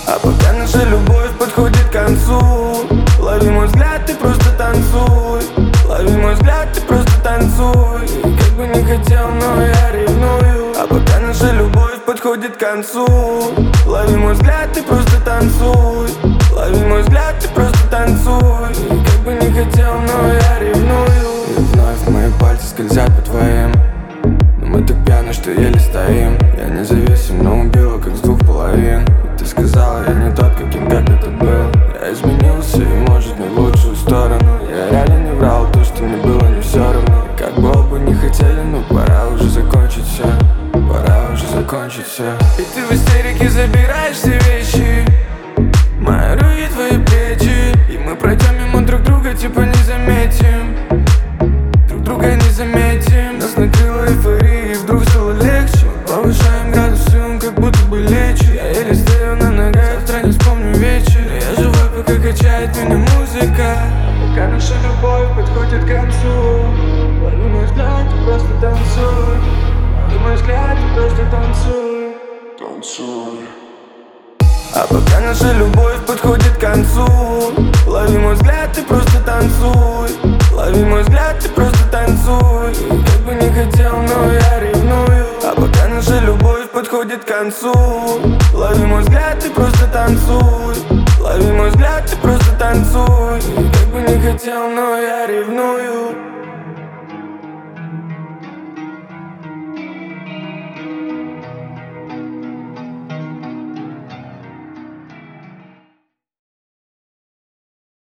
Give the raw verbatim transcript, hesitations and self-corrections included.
А пока наша любовь подходит к концу, лови мой взгляд, ты просто танцуй. Лови мой взгляд, ты просто танцуй. И как бы не хотел, но я ревную. А пока наша любовь подходит к концу, лови мой взгляд, ты просто танцуй. Лови мой взгляд, ты просто танцуй. И как бы не хотел, но я ревную. И вновь мои пальцы скользят по твоим, но мы так пьяны, что еле стоим. Я независим, но убила как с двух половин. И ты сказала, я не тот, каким когда-то был. Я изменился и может не в лучшую сторону. Я реально не врал, то, что мне было не все равно. И как бы оба не хотели, но пора уже закончить все. Пора уже закончить все. И ты в истерике забираешь все вещи, мои руки, твои плечи. И мы пройдем мимо друг друга, типа не заметим. Друг друга не заметим. Нас накрыла эйфория, и вдруг стало легче. Повышаем градусы, он как будто бы лечит. Я еле стою на ногах, завтра не вспомню вечер. Я живой, пока качает меня музыка. Пока наша любовь подходит к концу, лови мой взгляд, ты просто танцуй. Лови мой взгляд, ты просто танцуй. Танцуй. А пока наша любовь подходит к концу, лови мой взгляд, ты просто танцуй. Лови мой взгляд, ты просто танцуй. И как бы не хотел, но я ревную. А пока наша любовь подходит к концу, лови мой взгляд, ты просто танцуй. Лови мой взгляд, ты просто танцуй. И как бы не хотел, но я ревную.